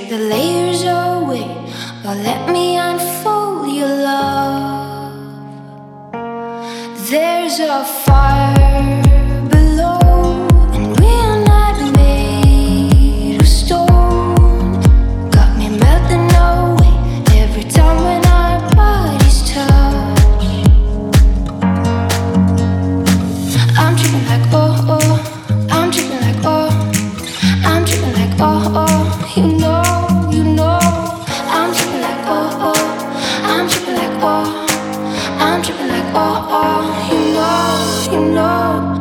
Strip the layers away, or let me unfold your love. There's a fire below, and we're not made of stone. Got me melting away every time when our bodies touch. I'm tripping like oh oh, I'm tripping like oh, I'm tripping like oh oh, you know, you know. I'm tripping like oh oh, I'm tripping like oh, I'm tripping like oh oh, you know, you know.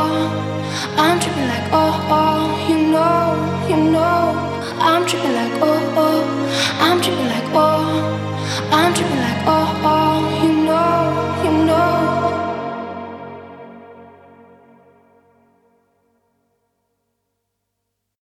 I'm tripping like oh, you know, you know. I'm tripping like oh.